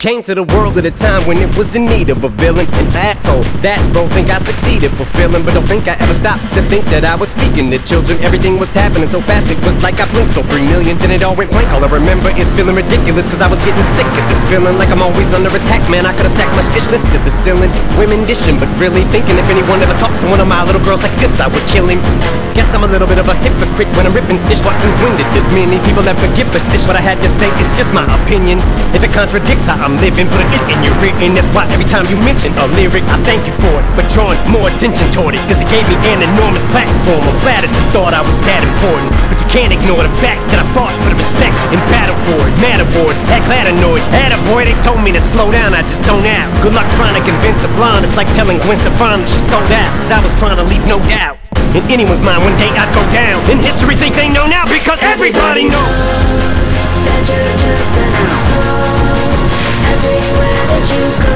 Came to the world at a time when it was in need of a villain. An asshole, that role think I succeeded fulfilling. But don't think I ever stopped to think that I was speaking to children. Everything was happening so fast, it was like I blinked. So 3 million, then it all went blank. All I remember is feeling ridiculous, cause I was getting sick of this feeling. Like I'm always under attack, man, I could've stacked my wish list to the ceiling. Women dishing, but really thinking if anyone ever talks to one of my little girls like this, I would kill him. Guess I'm a little bit of a hypocrite when I'm ripping dish. What since when did this many people ever give a dish? What I had to say is just my opinion. If it contradicts how I'm living, put it in your written. That's why every time you mention a lyric, I thank you for it, but drawing more attention toward it, cause it gave me an enormous platform. I'm flattered you thought I was that important, but you can't ignore the fact that I fought for the respect and battle for it. Mad awards, heck glad annoyed. Attaboy, they told me to slow down, I just zone out. Good luck trying to convince a blonde, it's like telling Gwen Stefani she sold out. Cause I was trying to leave no doubt in anyone's mind one day I'd go down. In history think they know now because everybody knows that you're just an asshole. Everywhere that you go,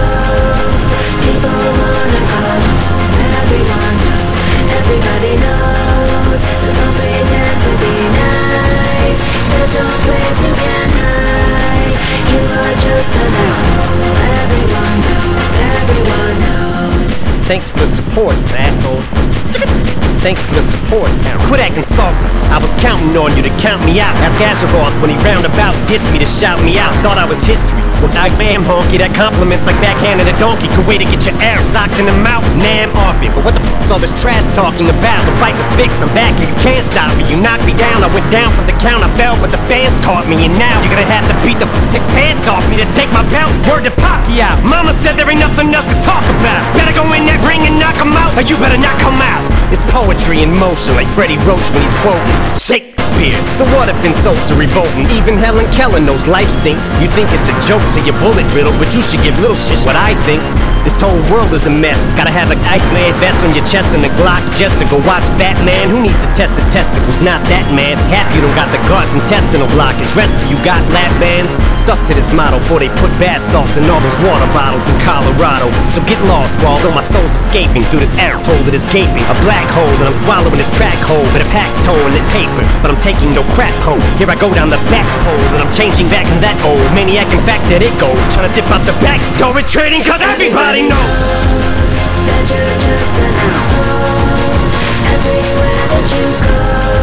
people wanna go home. Everyone knows, everybody knows. So don't pretend to be nice. There's no place you can hide. You are just an asshole. Everyone knows, everyone knows. Thanks for the support, asshole. Thanks for the support. Quit acting salty. I was counting on you to count me out. Ask Azeroth when he roundabout dissed me to shout me out. Thought I was history. Well, I am honky. That compliments like backhanded a donkey. Good way to get your air socked in the mouth. Nah, I'm off it. But what the f***'s all this trash talking about? The fight was fixed. I'm back and you can't stop me. You knocked me down. I went down for the count. I fell, but the fans caught me. And now you're gonna have to beat the f***ing pants off me to take my belt. Word to Pacquiao. Mama said there ain't nothing else to talk about. Better go in that ring and knock him out, or you better not come out. It's poetry in motion, like Freddie Roach when he's quoting Shakespeare. So what if insults are revolting? Even Helen Keller knows life stinks. You think it's a joke to your bullet riddle, but you should give little shit what I think. This whole world is a mess. Gotta have a Eichmann vest on your chest and a Glock just to go watch Batman. Who needs to test the testicles? Not that man. Half you don't got the guards intestinal blockage. Rest of you got lap bands. Stuck to this model before they put bath salts in all those water bottles in Colorado. So get lost, although my soul's escaping through this air hole that is gaping. A black hole and I'm swallowing this track hole with a pack toe and paper. But I'm taking no crap hole. Here I go down the back pole and I'm changing back in that old maniac. In fact that it go. Trying to dip out the back door retreating cause everybody knows that you're just an asshole. Everywhere that you go,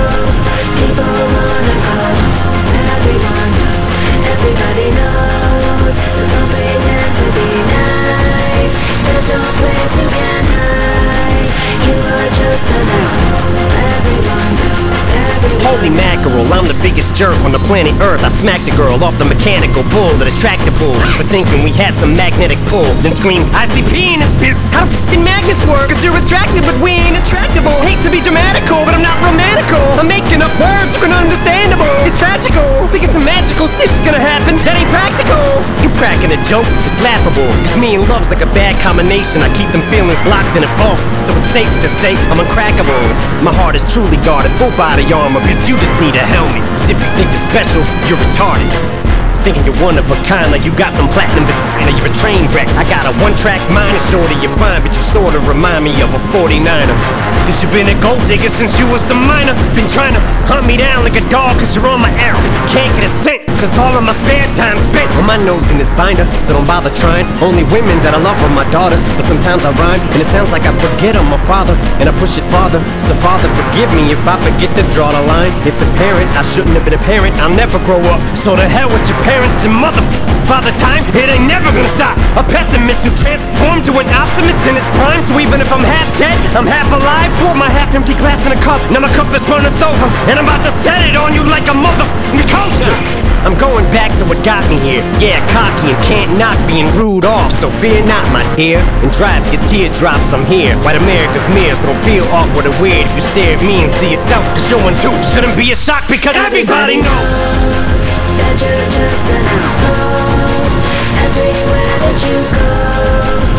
people wanna go home. Everyone knows, everybody knows. So don't pretend to be nice. There's no place you can hide. You are just an asshole. Everyone knows, everyone Holy mackerel, I'm the biggest jerk on the planet Earth. I smacked a girl off the mechanical bull that attracted bulls for thinking we had some magnetic pull. Then screamed, ICP in his spirit. How f***ing magnets work? Cause you're attractive but we ain't attractable. Hate to be dramatical, but I'm not romantical. I'm making up words so understandable. It's tragical, thinking some magical shit's gonna happen. That ain't practical. You cracking a joke, it's laughable. Cause me and love's like a bad combination. I keep them feelings locked in a vault, so it's safe to say I'm uncrackable. My heart is truly guarded, full body armor. Bitch, you just need a helmet. Cause if you think you're special, you're retarded. Thinking you're one of a kind, like you got some platinum and you're a train wreck. I got a one-track mind, shorty, you're fine, but you sorta remind me of a 49er. Cause you been a gold digger since you was a minor. Been trying to hunt me down like a dog cause you're on my arrow. But you can't get a scent, cause all of my spare time spent on my nose in this binder. So don't bother trying, only women that I love are my daughters. But sometimes I rhyme, and it sounds like I forget I'm a father. And I push it farther, so father forgive me if I forget to draw the line. It's apparent, I shouldn't have been a parent, I'll never grow up. So to hell with your parents and mother father time, it ain't never gonna stop. A pessimist who transforms to an optimist in his prime. So even if I'm half dead, I'm half alive. Pour my half-empty glass in a cup, now my cup is runneth over, and I'm about to set it on you like a motherfucking coaster. I'm going back to what got me here. Yeah, cocky and can't not being rude off. So fear not, my dear, and drive your teardrops, I'm here. White America's mirror, so don't feel awkward or weird if you stare at me and see yourself. Cause your one too shouldn't be a shock because everybody knows that you're just an asshole. Everywhere that you go,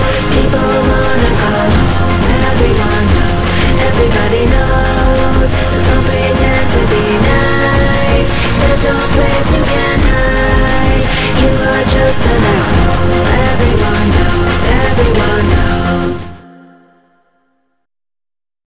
people wanna go home. Everyone knows, everybody knows. So